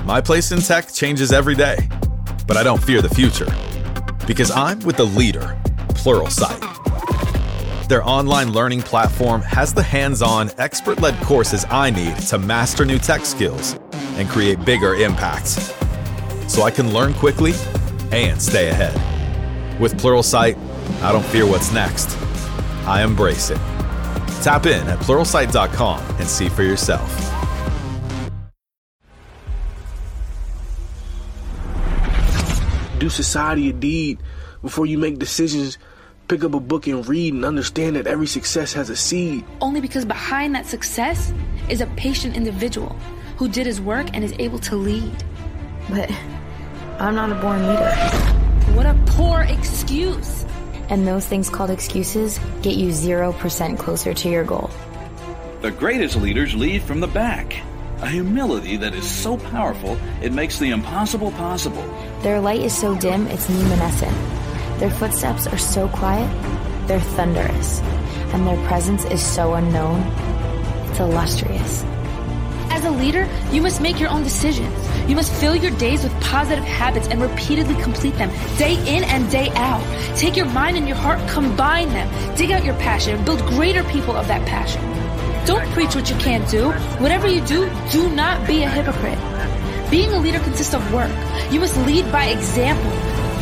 My place in tech changes every day, but I don't fear the future because I'm with the leader, Pluralsight. Their online learning platform has the hands-on, expert-led courses I need to master new tech skills and create bigger impacts, so I can learn quickly and stay ahead. With Pluralsight, I don't fear what's next. I embrace it. Tap in at Pluralsight.com and see for yourself. Do society a deed before you make decisions. Pick up a book and read and understand that every success has a seed. Only because behind that success is a patient individual who did his work and is able to lead. But I'm not a born leader. What a poor excuse. And those things called excuses get you 0% closer to your goal. The greatest leaders lead from the back. A humility that is so powerful, it makes the impossible possible. Their light is so dim, it's luminescent. Their footsteps are so quiet, they're thunderous. And their presence is so unknown, it's illustrious. As a leader, you must make your own decisions. You must fill your days with positive habits and repeatedly complete them, day in and day out. Take your mind and your heart, combine them. Dig out your passion and build greater people of that passion. Don't preach what you can't do. Whatever you do, do not be a hypocrite. Being a leader consists of work. You must lead by example.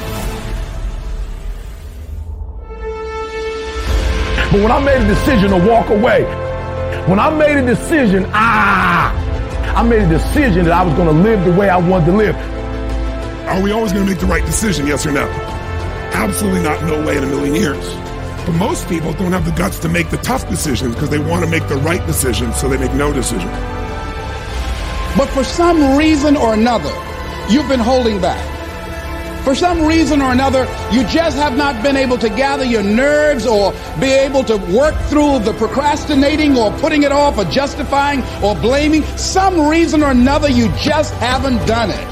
But when I made a decision to walk away, when I made a decision, I made a decision that I was going to live the way I wanted to live. Are we always going to make the right decision, yes or no? Absolutely not, no way in a million years. But most people don't have the guts to make the tough decisions because they want to make the right decision, so they make no decision. But for some reason or another, you've been holding back. For some reason or another, you just have not been able to gather your nerves or be able to work through the procrastinating or putting it off or justifying or blaming. Some reason or another, you just haven't done it.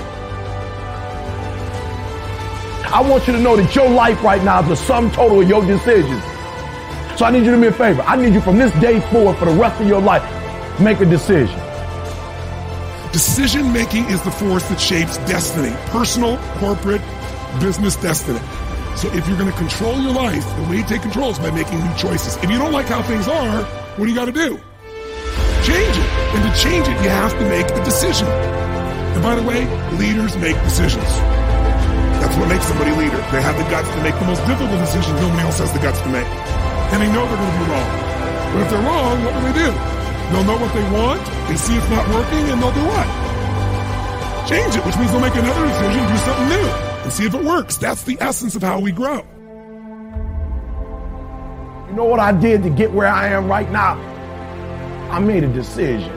I want you to know that your life right now is the sum total of your decisions. So I need you to do me a favor. I need you from this day forward for the rest of your life, make a decision. Decision making is the force that shapes destiny, personal, corporate, business destiny. So if you're going to control your life, the way you take control is by making new choices. If you don't like how things are, what do you got to do? Change it. And to change it, you have to make a decision. And by the way, leaders make decisions. That's what makes somebody a leader. They have the guts to make the most difficult decisions nobody else has the guts to make. And they know they're going to be wrong. But if they're wrong, what will they do? They'll know what they want, they see it's not working, and they'll do what? Change it, which means they'll make another decision, do something new, and see if it works. That's the essence of how we grow. You know what I did to get where I am right now? I made a decision.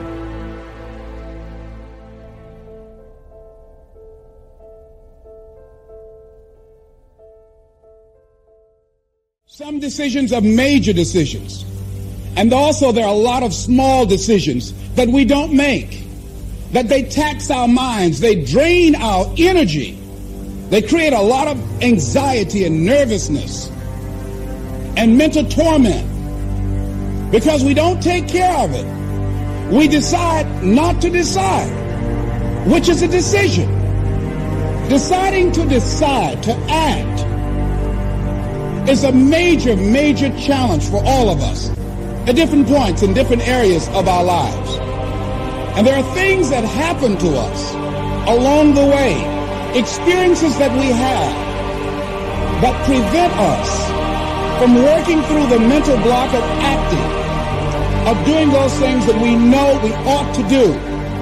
Some decisions are major decisions. And also there are a lot of small decisions that we don't make, that they tax our minds, they drain our energy, they create a lot of anxiety and nervousness and mental torment because we don't take care of it. We decide not to decide, which is a decision. Deciding to decide, to act, is a major, major challenge for all of us at different points in different areas of our lives. And there are things that happen to us along the way, experiences that we have that prevent us from working through the mental block of acting, of doing those things that we know we ought to do.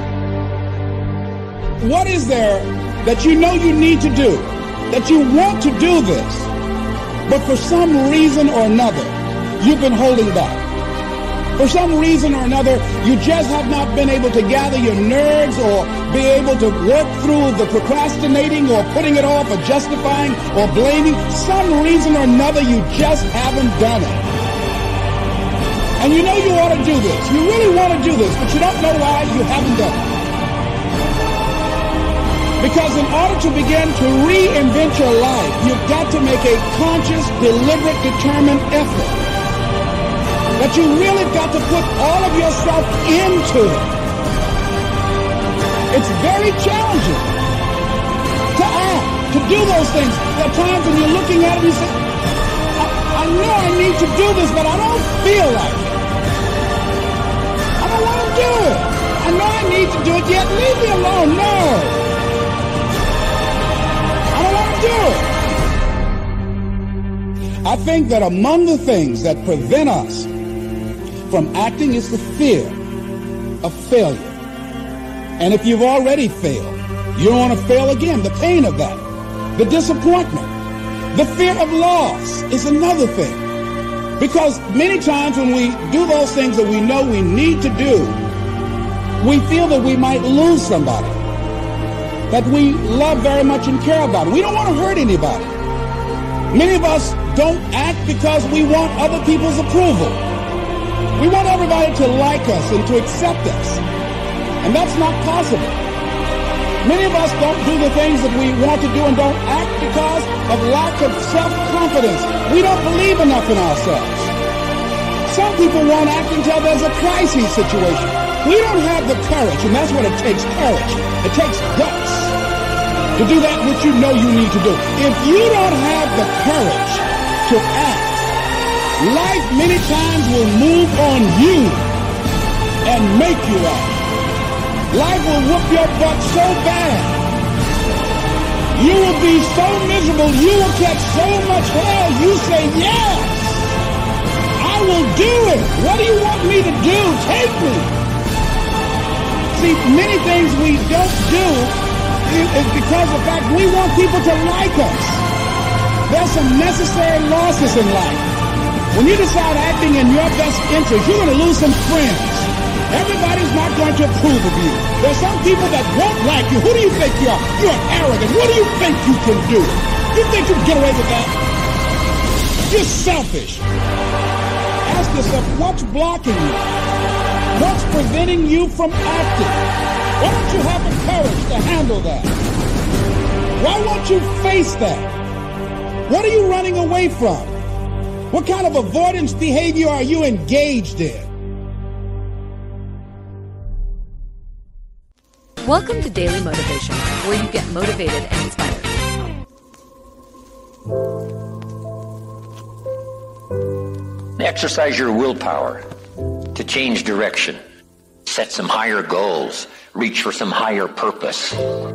What is there that you know you need to do, that you want to do this, but for some reason or another, you've been holding back? For some reason or another, you just have not been able to gather your nerves or be able to work through the procrastinating or putting it off or justifying or blaming. Some reason or another, you just haven't done it. And you know you ought to do this. You really want to do this, but you don't know why you haven't done it. Because in order to begin to reinvent your life, you've got to make a conscious, deliberate, determined effort. That you really got to put all of yourself into it. It's very challenging to act, to do those things. There are times when you're looking at it and you say, I know I need to do this, but I don't feel like it. I don't want to do it. I know I need to do it, yet leave me alone. No. I don't want to do it. I think that among the things that prevent us from acting is the fear of failure. And if you've already failed, you don't want to fail again. The pain of that, the disappointment, the fear of loss is another thing. Because many times when we do those things that we know we need to do, we feel that we might lose somebody that we love very much and care about. We don't want to hurt anybody. Many of us don't act because we want other people's approval. We want everybody to like us and to accept us. And that's not possible. Many of us don't do the things that we want to do and don't act because of lack of self-confidence. We don't believe enough in ourselves. Some people won't act until there's a crisis situation. We don't have the courage, and that's what it takes, courage. It takes guts to do that which you know you need to do. If you don't have the courage to act, life many times will move on you and make you act. Life will whoop your butt so bad. You will be so miserable, you will catch so much hell, you say, yes, I will do it. What do you want me to do? Take me. See, many things we don't do is because of the fact we want people to like us. There's some necessary losses in life. When you decide acting in your best interest, you're going to lose some friends. Everybody's not going to approve of you. There's some people that won't like you. Who do you think you are? You're arrogant. What do you think you can do? You think you can get away with that? You're selfish. Ask yourself, what's blocking you? What's preventing you from acting? Why don't you have the courage to handle that? Why won't you face that? What are you running away from? What kind of avoidance behavior are you engaged in? Welcome to Daily Motivation, where you get motivated and inspired. Exercise your willpower to change direction. Set some higher goals. Reach for some higher purpose.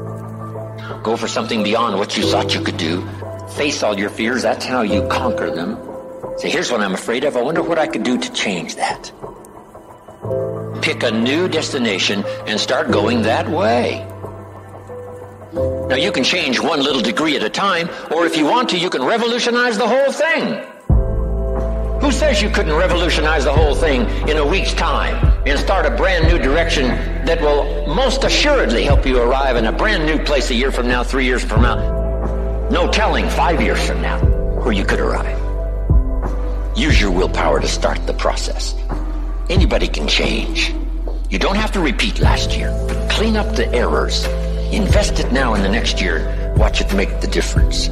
Go for something beyond what you thought you could do. Face all your fears. That's how you conquer them. Say, here's what I'm afraid of. I wonder what I could do to change that. Pick a new destination and start going that way. Now, you can change one little degree at a time, or if you want to, you can revolutionize the whole thing. Who says you couldn't revolutionize the whole thing in a week's time and start a brand new direction that will most assuredly help you arrive in a brand new place a year from now, 3 years from now? No telling 5 years from now where you could arrive. Use your willpower to start the process. Anybody can change. You don't have to repeat last year. Clean up the errors. Invest it now in the next year. Watch it make the difference.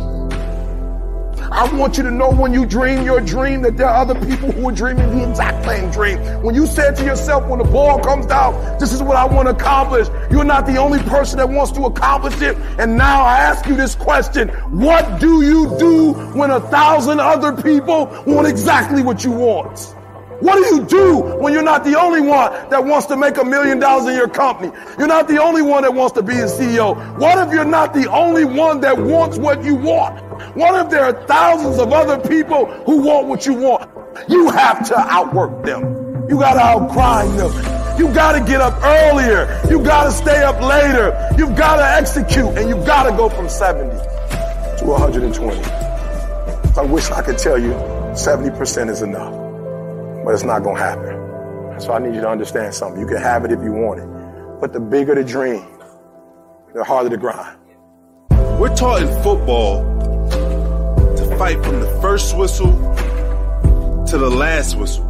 I want you to know when you dream your dream that there are other people who are dreaming the exact same dream. When you said to yourself, when the ball comes down, this is what I want to accomplish. You're not the only person that wants to accomplish it. And now I ask you this question. What do you do when 1,000 other people want exactly what you want? What do you do when you're not the only one that wants to make $1 million in your company? You're not the only one that wants to be a CEO. What if you're not the only one that wants what you want? What if there are thousands of other people who want what you want? You have to outwork them. You got to outgrind them. You got to get up earlier. You got to stay up later. You've got to execute, and you've got to go from 70 to 120. I wish I could tell you 70% is enough. But it's not going to happen. So I need you to understand something. You can have it if you want it. But the bigger the dream, the harder the grind. We're taught in football to fight from the first whistle to the last whistle.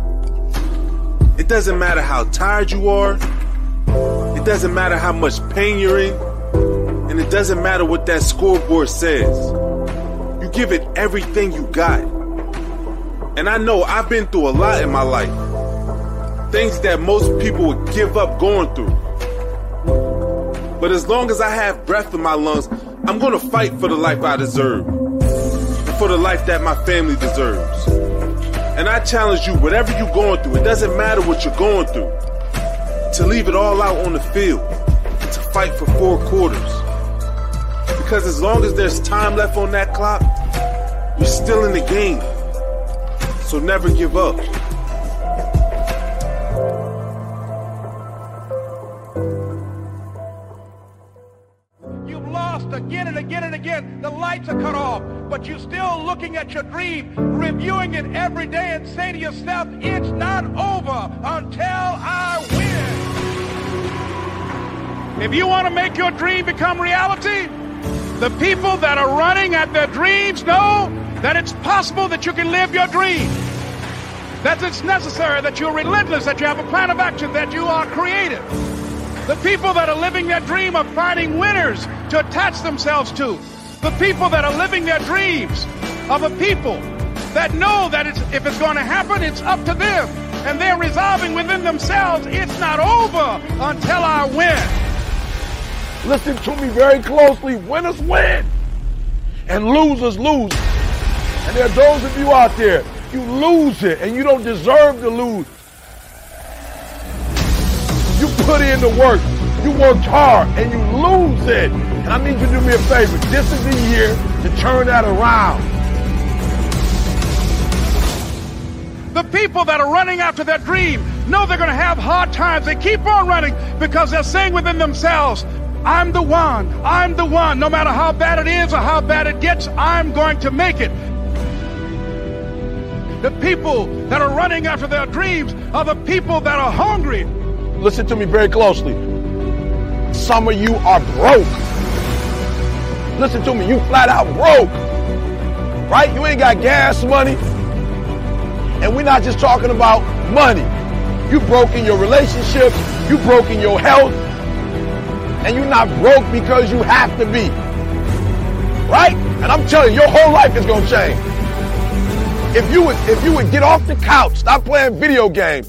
It doesn't matter how tired you are. It doesn't matter how much pain you're in. And it doesn't matter what that scoreboard says. You give it everything you got. And I know I've been through a lot in my life. Things that most people would give up going through. But as long as I have breath in my lungs, I'm gonna fight for the life I deserve. And for the life that my family deserves. And I challenge you, whatever you're going through, it doesn't matter what you're going through, to leave it all out on the field, to fight for 4 quarters. Because as long as there's time left on that clock, you're still in the game. So never give up. You've lost again and again and again. The lights are cut off, but you're still looking at your dream, reviewing it every day and saying to yourself, it's not over until I win. If you want to make your dream become reality, the people that are running at their dreams know that it's possible that you can live your dream, that it's necessary, that you're relentless, that you have a plan of action, that you are creative. The people that are living their dream are finding winners to attach themselves to. The people that are living their dreams are the people that know that if it's going to happen, it's up to them. And they're resolving within themselves, it's not over until I win. Listen to me very closely. Winners win and losers lose. And there are those of you out there, you lose it and you don't deserve to lose. You put in the work, you worked hard and you lose it. And I need you to do me a favor. This is the year to turn that around. The people that are running after their dream know they're going to have hard times. They keep on running because they're saying within themselves, I'm the one. No matter how bad it is or how bad it gets, I'm going to make it. The people that are running after their dreams are the people that are hungry. Listen to me very closely. Some of you are broke. Listen to me, you flat out broke. Right? You ain't got gas money. And we're not just talking about money. You broke in your relationships. You broke in your health. And you're not broke because you have to be. Right? And I'm telling you, your whole life is going to change. If you would get off the couch, stop playing video games.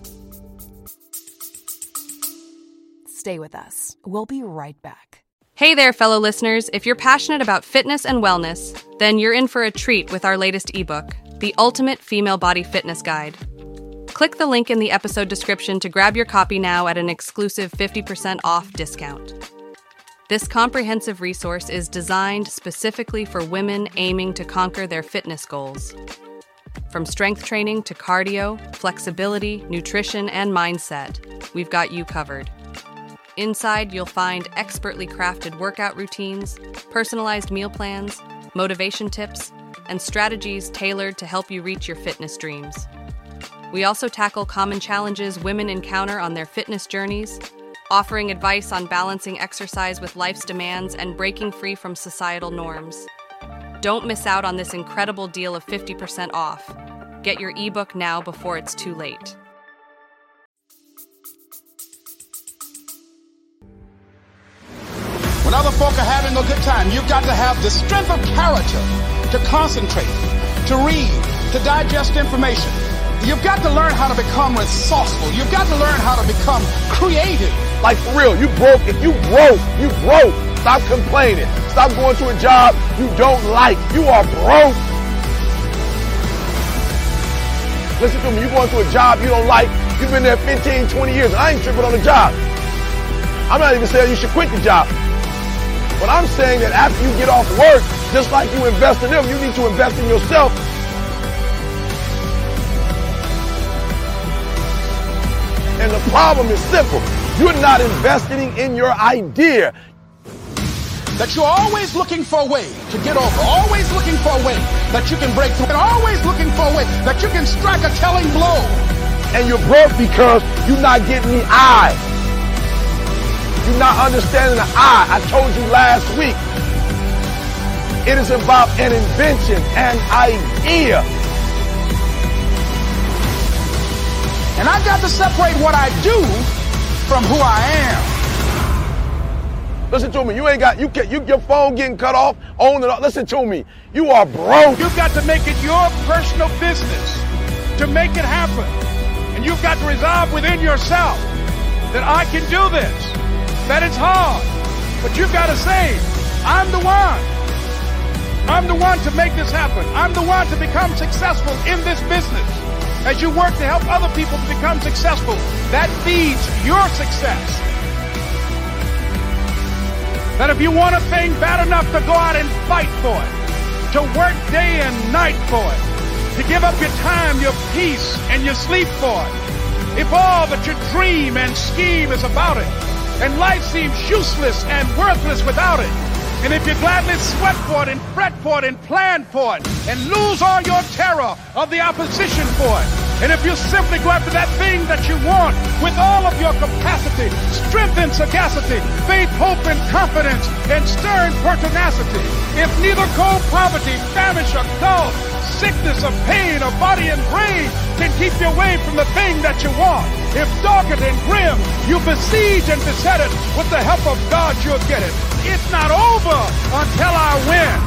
Stay with us. We'll be right back. Hey there, fellow listeners. If you're passionate about fitness and wellness, then you're in for a treat with our latest ebook, The Ultimate Female Body Fitness Guide. Click the link in the episode description to grab your copy now at an exclusive 50% off discount. This comprehensive resource is designed specifically for women aiming to conquer their fitness goals. From strength training to cardio, flexibility, nutrition, and mindset, we've got you covered. Inside, you'll find expertly crafted workout routines, personalized meal plans, motivation tips, and strategies tailored to help you reach your fitness dreams. We also tackle common challenges women encounter on their fitness journeys, offering advice on balancing exercise with life's demands and breaking free from societal norms. Don't miss out on this incredible deal of 50% off. Get your ebook now before it's too late. When other folk are having a good time, you've got to have the strength of character to concentrate, to read, to digest information. You've got to learn how to become resourceful. You've got to learn how to become creative. Like for real, you broke. If you broke, you broke. Stop complaining. Stop going to a job you don't like. You are broke. Listen to me, you going to a job you don't like. You've been there 15, 20 years. I ain't tripping on the job. I'm not even saying you should quit the job. But I'm saying that after you get off work, just like you invest in them, you need to invest in yourself. And the problem is simple. You're not investing in your idea. That you're always looking for a way to get over, always looking for a way that you can break through, and always looking for a way that you can strike a telling blow. And you're broke because you're not getting the I. You're not understanding the I told you last week. It is about an invention, an idea. And I've got to separate what I do from who I am. Listen to me. Your phone getting cut off, on and off. Listen to me. You are broke. You've got to make it your personal business to make it happen. And you've got to resolve within yourself that I can do this. That it's hard, But you've got to say, I'm the one. I'm the one to make this happen. I'm the one to become successful in this business. As you work to help other people to become successful, that feeds your success. That if you want a thing bad enough to go out and fight for it, to work day and night for it, to give up your time, your peace, and your sleep for it, if all that you dream and scheme is about it, and life seems useless and worthless without it, and if you gladly sweat for it and fret for it and plan for it and lose all your terror of the opposition for it, and if you simply go after that thing that you want with all of your capacity, strength and sagacity, faith, hope, and confidence, and stern pertinacity, if neither cold poverty, famish, or gulf, sickness or pain or body and brain can keep you away from the thing that you want, if dogged and grim, you besiege and beset it, with the help of God you'll get it. It's not over until I win.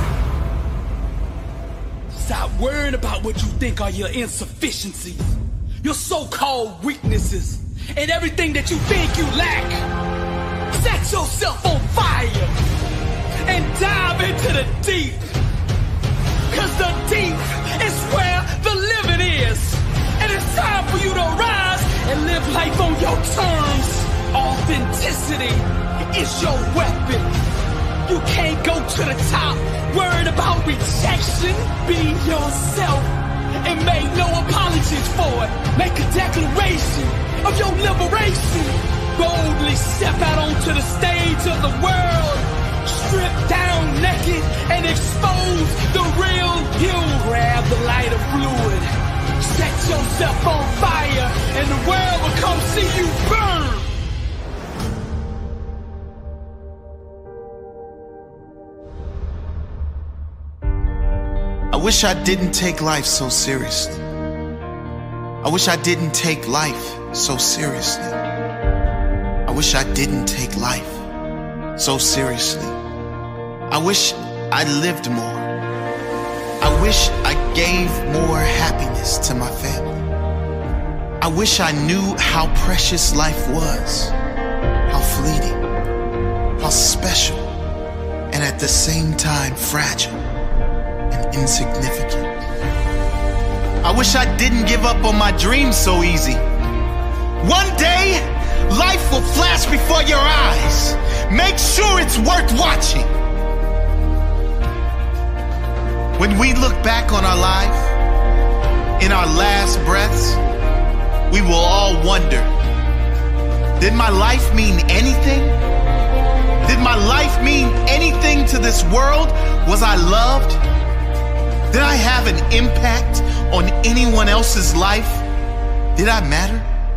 Stop worrying about what you think are your insufficiencies, your so-called weaknesses, and everything that you think you lack. Set yourself on fire and dive into the deep. Cause the deep is where the living is. And it's time for you to rise and live life on your terms. Authenticity is your weapon. You can't go to the top worried about rejection. Be yourself and make no apologies for it. Make a declaration of your liberation. Boldly step out onto the stage of the world. Strip down naked and expose the real you. Grab the lighter fluid. Set yourself on fire and the world will come see you burn. I wish I didn't take life so seriously. I wish I didn't take life so seriously. I wish I didn't take life so seriously. I wish I lived more. I wish I gave more happiness to my family. I wish I knew how precious life was, how fleeting, how special, and at the same time fragile and insignificant. I wish I didn't give up on my dreams so easy. One day, life will flash before your eyes. Make sure it's worth watching. When we look back on our life, in our last breaths, we will all wonder, did my life mean anything? Did my life mean anything to this world? Was I loved? Did I have an impact on anyone else's life? Did I matter?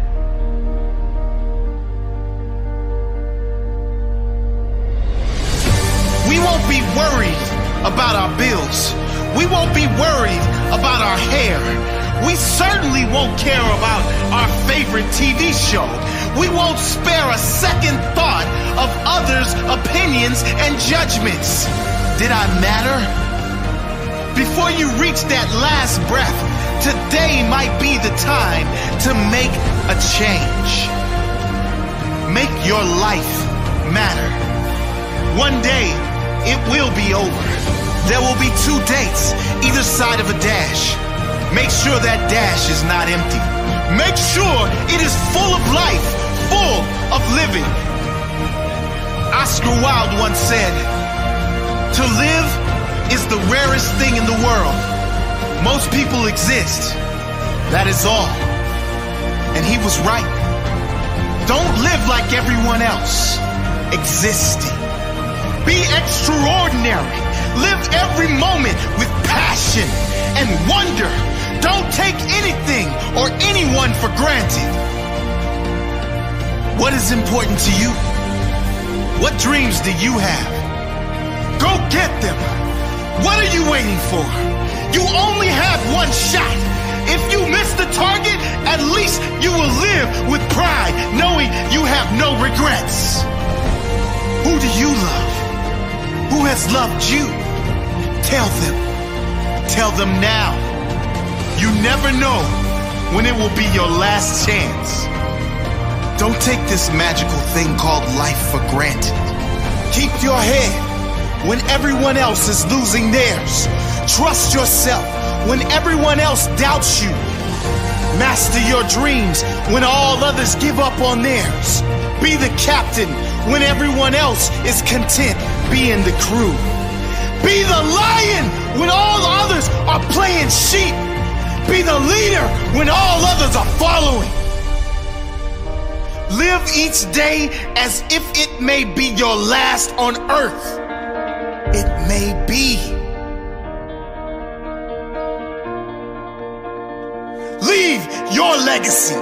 We won't be worried about our bills. We won't be worried about our hair. We certainly won't care about our favorite TV show. We won't spare a second thought of others' opinions and judgments. Did I matter? Before you reach that last breath, today might be the time to make a change. Make your life matter. One day, it will be over. There will be 2 dates, either side of a dash. Make sure that dash is not empty. Make sure it is full of life, full of living. Oscar Wilde once said, "To live is the rarest thing in the world. Most people exist. That is all." And he was right. Don't live like everyone else. Existing. Be extraordinary. Live every moment with passion and wonder. Don't take anything or anyone for granted. What is important to you? What dreams do you have? Go get them. What are you waiting for? You only have one shot. If you miss the target, at least you will live with pride, knowing you have no regrets. Who do you love? Who has loved you? Tell them. Tell them now. You never know when it will be your last chance. Don't take this magical thing called life for granted. Keep your head when everyone else is losing theirs. Trust yourself when everyone else doubts you. Master your dreams when all others give up on theirs. Be the captain when everyone else is content being the crew. Be the lion when all others are playing sheep. Be the leader when all others are following. Live each day as if it may be your last on earth. It may be. Leave your legacy.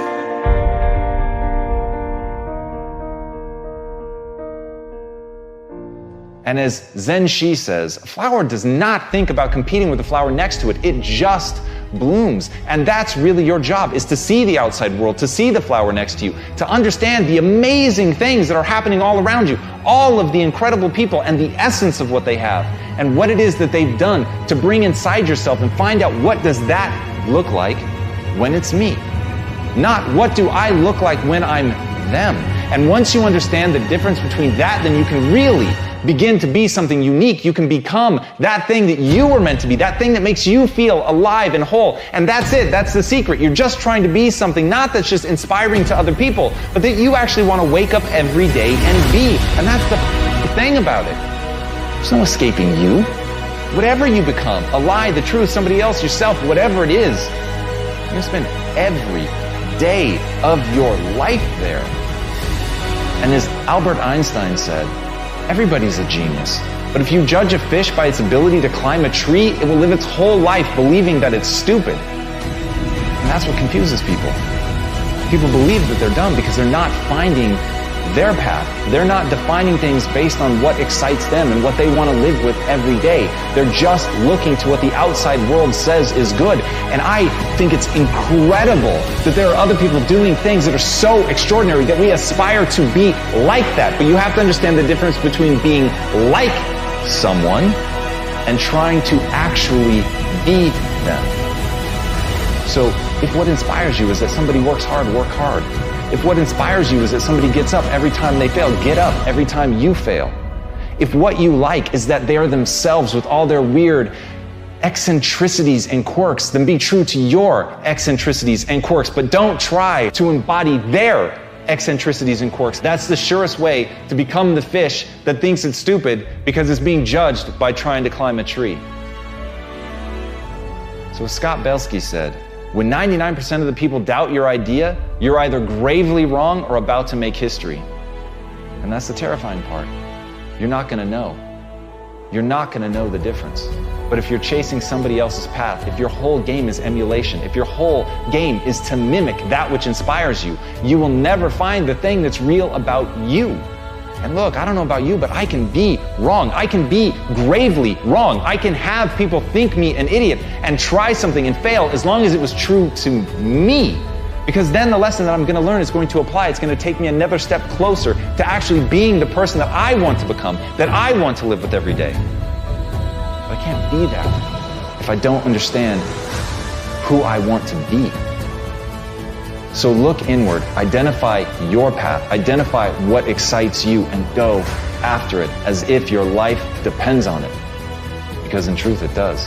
And as Zen Shi says, a flower does not think about competing with the flower next to it. It just blooms. And that's really your job, is to see the outside world, to see the flower next to you, to understand the amazing things that are happening all around you, all of the incredible people and the essence of what they have and what it is that they've done to bring inside yourself and find out what does that look like when it's me. Not what do I look like when I'm them. And once you understand the difference between that, then you can really begin to be something unique. You can become that thing that you were meant to be, that thing that makes you feel alive and whole. And that's it. That's the secret. You're just trying to be something, not that's just inspiring to other people, but that you actually want to wake up every day and be. And that's the thing about it. There's no escaping you. Whatever you become, a lie, the truth, somebody else, yourself, whatever it is, you're going to spend every day of your life there. And as Albert Einstein said, everybody's a genius. But if you judge a fish by its ability to climb a tree, it will live its whole life believing that it's stupid. And that's what confuses people. People believe that they're dumb because they're not finding their path. They're not defining things based on what excites them and what they want to live with every day. They're just looking to what the outside world says is good. And I think it's incredible that there are other people doing things that are so extraordinary that we aspire to be like that. But you have to understand the difference between being like someone and trying to actually be them. So if what inspires you is that somebody works hard, work hard. If what inspires you is that somebody gets up every time they fail, get up every time you fail. If what you like is that they are themselves with all their weird eccentricities and quirks, then be true to your eccentricities and quirks, but don't try to embody their eccentricities and quirks. That's the surest way to become the fish that thinks it's stupid because it's being judged by trying to climb a tree. So as Scott Belsky said, when 99% of the people doubt your idea, you're either gravely wrong or about to make history. And that's the terrifying part. You're not going to know. You're not going to know the difference. But if you're chasing somebody else's path, if your whole game is emulation, if your whole game is to mimic that which inspires you, you will never find the thing that's real about you. And look, I don't know about you, but I can be wrong. I can be gravely wrong. I can have people think me an idiot and try something and fail as long as it was true to me. Because then the lesson that I'm going to learn is going to apply. It's going to take me another step closer to actually being the person that I want to become, that I want to live with every day. But I can't be that if I don't understand who I want to be. So look inward, identify your path, identify what excites you, and go after it as if your life depends on it. Because in truth, it does.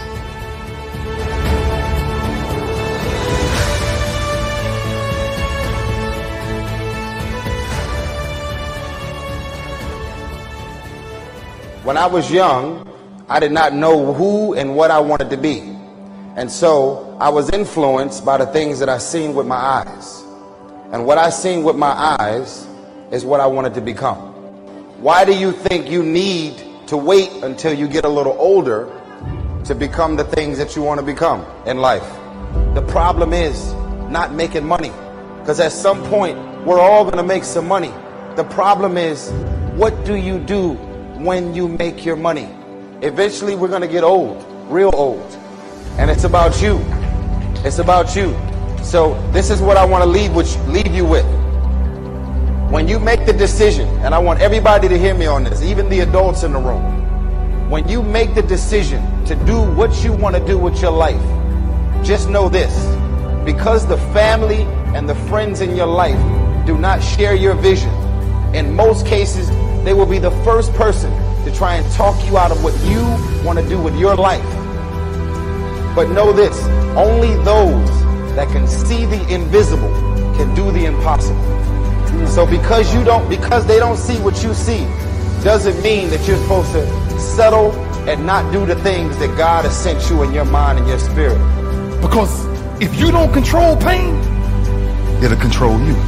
When I was young, I did not know who and what I wanted to be. And so I was influenced by the things that I seen with my eyes. And what I seen with my eyes is what I wanted to become. Why do you think you need to wait until you get a little older to become the things that you want to become in life? The problem is not making money. Because at some point, we're all going to make some money. The problem is, what do you do when you make your money? Eventually, we're going to get old, real old. And it's about you. It's about you. So this is what I want to leave you with. When you make the decision, and I want everybody to hear me on this, even the adults in the room. When you make the decision to do what you want to do with your life, just know this. Because the family and the friends in your life do not share your vision, in most cases, they will be the first person to try and talk you out of what you want to do with your life. But know this, only those that can see the invisible can do the impossible. So because they don't see what you see, doesn't mean that you're supposed to settle and not do the things that God has sent you in your mind and your spirit. Because if you don't control pain, it'll control you.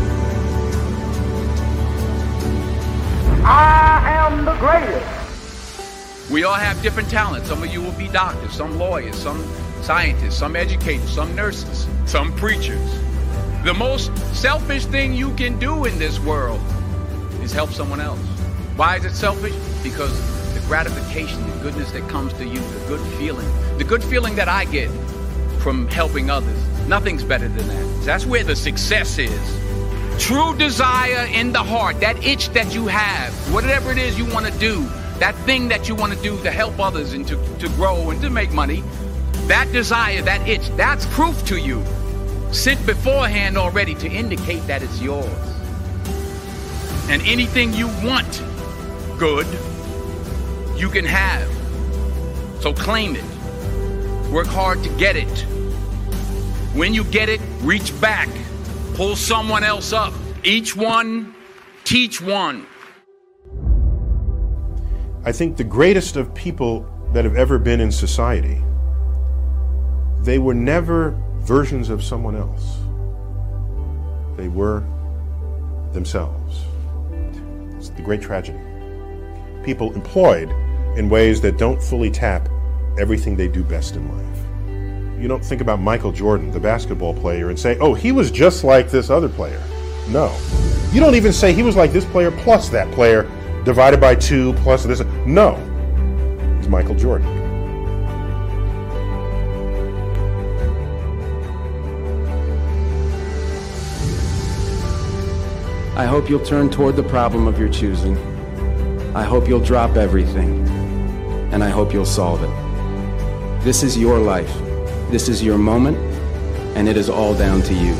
I am the greatest. We all have different talents. Some of you will be doctors, some lawyers, some scientists, some educators, some nurses, some preachers. The most selfish thing you can do in this world is help someone else. Why is it selfish? Because the gratification, the goodness that comes to you, the good feeling that I get from helping others, nothing's better than that. That's where the success is. True desire in the heart, that itch that you have, whatever it is you want to do, that thing that you want to do to help others and to grow and to make money, that desire, that itch, that's proof to you, sent beforehand already to indicate that it's yours. And anything you want good, you can have. So claim it. Work hard to get it. When you get it, reach back. Pull someone else up. Each one, teach one. I think the greatest of people that have ever been in society, they were never versions of someone else. They were themselves. It's the great tragedy. People employed in ways that don't fully tap everything they do best in life. You don't think about Michael Jordan, the basketball player, and say, oh, he was just like this other player. No. You don't even say he was like this player plus that player divided by 2 plus this. No. He's Michael Jordan. I hope you'll turn toward the problem of your choosing. I hope you'll drop everything. And I hope you'll solve it. This is your life. This is your moment, and it is all down to you.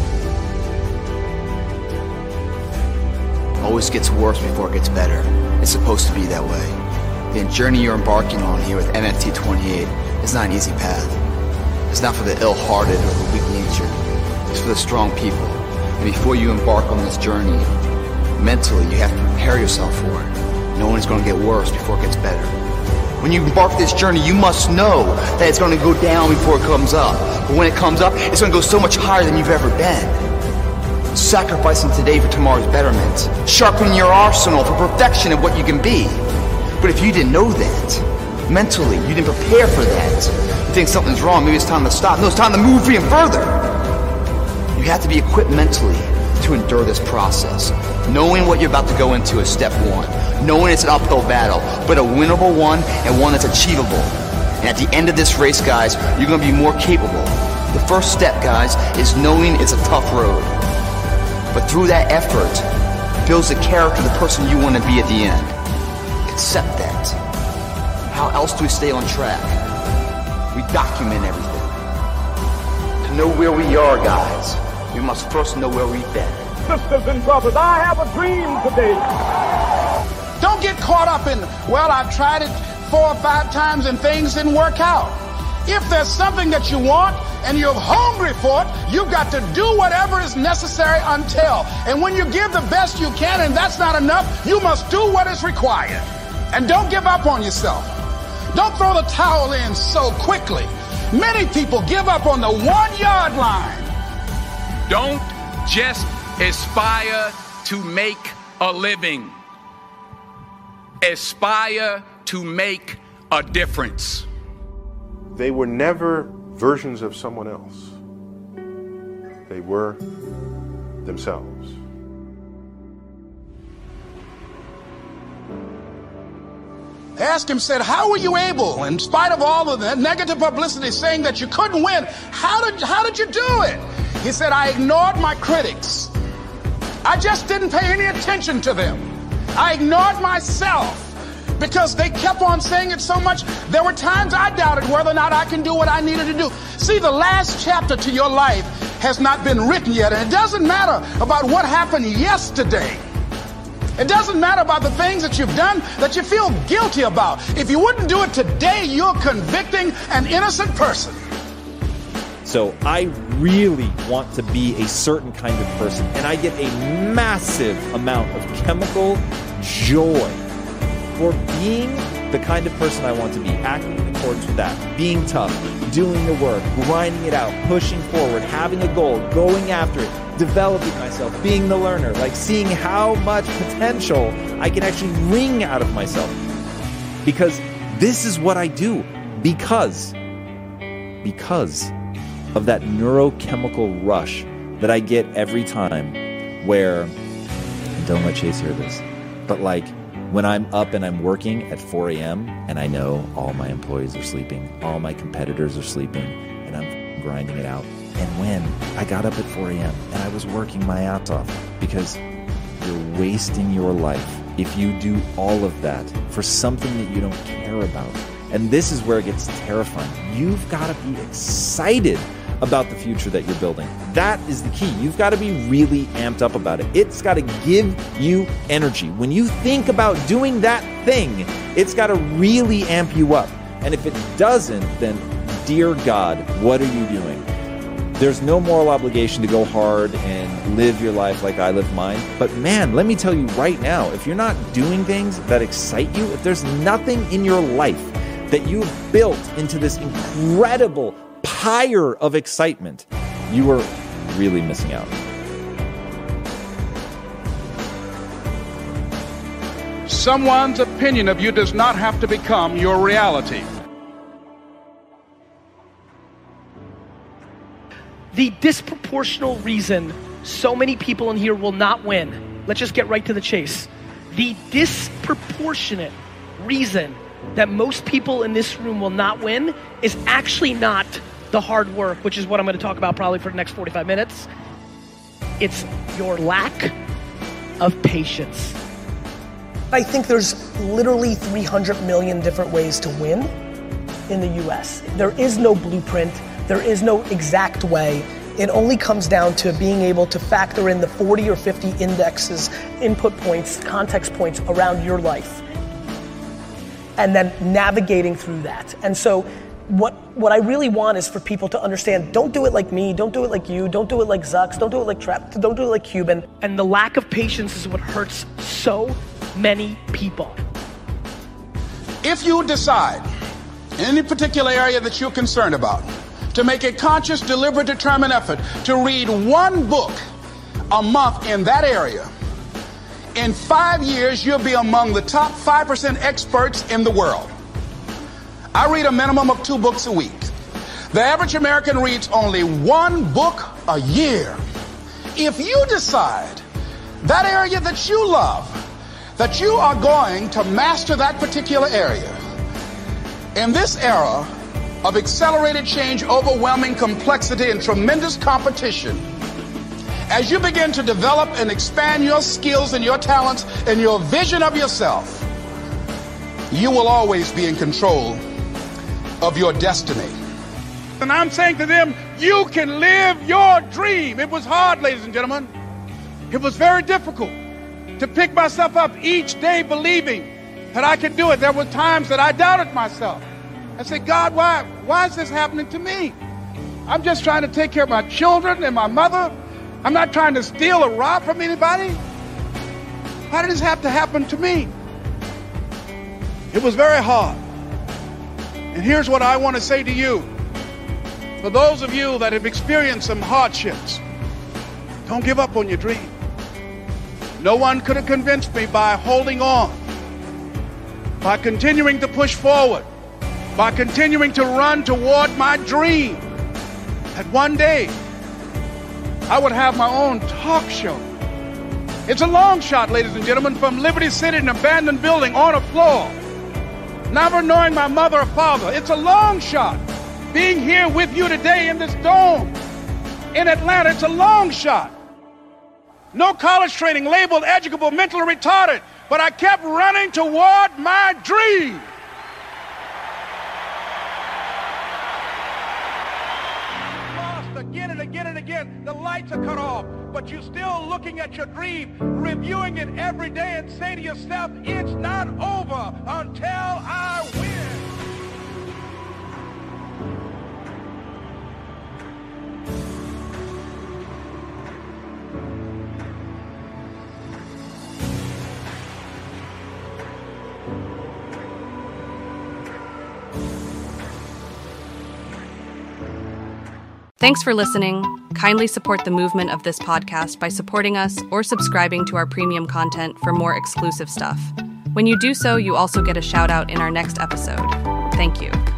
Always gets worse before it gets better. It's supposed to be that way. The journey you're embarking on here with NFT 28 is not an easy path. It's not for the ill-hearted or the weak-natured. It's for the strong people. And before you embark on this journey, mentally you have to prepare yourself for it. Knowing it's going to get worse before it gets better. When you embark this journey, you must know that it's going to go down before it comes up. But when it comes up, it's going to go so much higher than you've ever been. Sacrificing today for tomorrow's betterment. Sharpening your arsenal for perfection of what you can be. But if you didn't know that, mentally, you didn't prepare for that, you think something's wrong, maybe it's time to stop. No, it's time to move even further. You have to be equipped mentally to endure this process. Knowing what you're about to go into is step one. Knowing it's an uphill battle, but a winnable one and one that's achievable. And at the end of this race, guys, you're going to be more capable. The first step, guys, is knowing it's a tough road. But through that effort, builds the character of the person you want to be at the end. Accept that. How else do we stay on track? We document everything. To know where we are, guys, we must first know where we've been. Sisters and brothers, I have a dream today. Don't get caught up in, well, I've tried it 4 or 5 times and things didn't work out. If there's something that you want and you're hungry for it, you've got to do whatever is necessary until. And when you give the best you can and that's not enough, you must do what is required. And don't give up on yourself. Don't throw the towel in so quickly. Many people give up on the 1-yard line. Don't just aspire to make a living. Aspire to make a difference. They were never versions of someone else. They were themselves. Asked him, said, how were you able, in spite of all of the negative publicity saying that you couldn't win, how did you do it? He said, I ignored my critics. I just didn't pay any attention to them. I ignored myself because they kept on saying it so much. There were times I doubted whether or not I can do what I needed to do. See, the last chapter to your life has not been written yet, and it doesn't matter about what happened yesterday. It doesn't matter about the things that you've done that you feel guilty about. If you wouldn't do it today, you're convicting an innocent person. So I really want to be a certain kind of person, and I get a massive amount of chemical joy for being the kind of person I want to be, acting in accordance with that, being tough, doing the work, grinding it out, pushing forward, having a goal, going after it, developing myself, being the learner, like seeing how much potential I can actually wring out of myself. Because this is what I do, because of that neurochemical rush that I get every time where, don't let Chase hear this, but like when I'm up and I'm working at 4 a.m. and I know all my employees are sleeping, all my competitors are sleeping, and I'm grinding it out. And when I got up at 4 a.m. and I was working my ass off, because you're wasting your life if you do all of that for something that you don't care about. And this is where it gets terrifying. You've got to be excited about the future that you're building. That is the key. You've got to be really amped up about it. It's got to give you energy. When you think about doing that thing, it's got to really amp you up. And if it doesn't, then dear God, what are you doing? There's no moral obligation to go hard and live your life like I live mine. But man, let me tell you right now, if you're not doing things that excite you, if there's nothing in your life that you've built into this incredible pyre of excitement, you are really missing out. Someone's opinion of you does not have to become your reality. The disproportional reason so many people in here will not win, let's just get right to the chase. The disproportionate reason that most people in this room will not win is actually not the hard work, which is what I'm going to talk about probably for the next 45 minutes. It's your lack of patience. I think there's literally 300 million different ways to win in the US. There is no blueprint. There is no exact way. It only comes down to being able to factor in the 40 or 50 indexes, input points, context points around your life, and then navigating through that. And so what I really want is for people to understand, don't do it like me, don't do it like you, don't do it like Zucks, don't do it like Trap, don't do it like Cuban. And the lack of patience is what hurts so many people. If you decide in any particular area that you're concerned about to make a conscious, deliberate, determined effort to read one book a month in that area, in 5 years, you'll be among the top 5% experts in the world. I read a minimum of 2 books a week. The average American reads only 1 book a year. If you decide that area that you love, that you are going to master that particular area, in this era of accelerated change, overwhelming complexity, and tremendous competition, as you begin to develop and expand your skills and your talents and your vision of yourself, you will always be in control of your destiny. And I'm saying to them, you can live your dream. It was hard, ladies and gentlemen. It was very difficult to pick myself up each day believing that I could do it. There were times that I doubted myself. I said, God, why is this happening to me? I'm just trying to take care of my children and my mother. I'm not trying to steal or rob from anybody. Why did this have to happen to me? It was very hard. And here's what I want to say to you. For those of you that have experienced some hardships, don't give up on your dream. No one could have convinced me by holding on, by continuing to push forward, by continuing to run toward my dream, that one day I would have my own talk show. It's a long shot, ladies and gentlemen, from Liberty City, an abandoned building on a floor, never knowing my mother or father. It's a long shot. Being here with you today in this dome in Atlanta, it's a long shot. No college training, labeled educable, mentally retarded, but I kept running toward my dream. Lost again and again and again. win, the lights are cut off, but you're still looking at your dream, reviewing it every day and say to yourself, it's not over until I win. Thanks for listening. Kindly support the movement of this podcast by supporting us or subscribing to our premium content for more exclusive stuff. When you do so, you also get a shout out in our next episode. Thank you.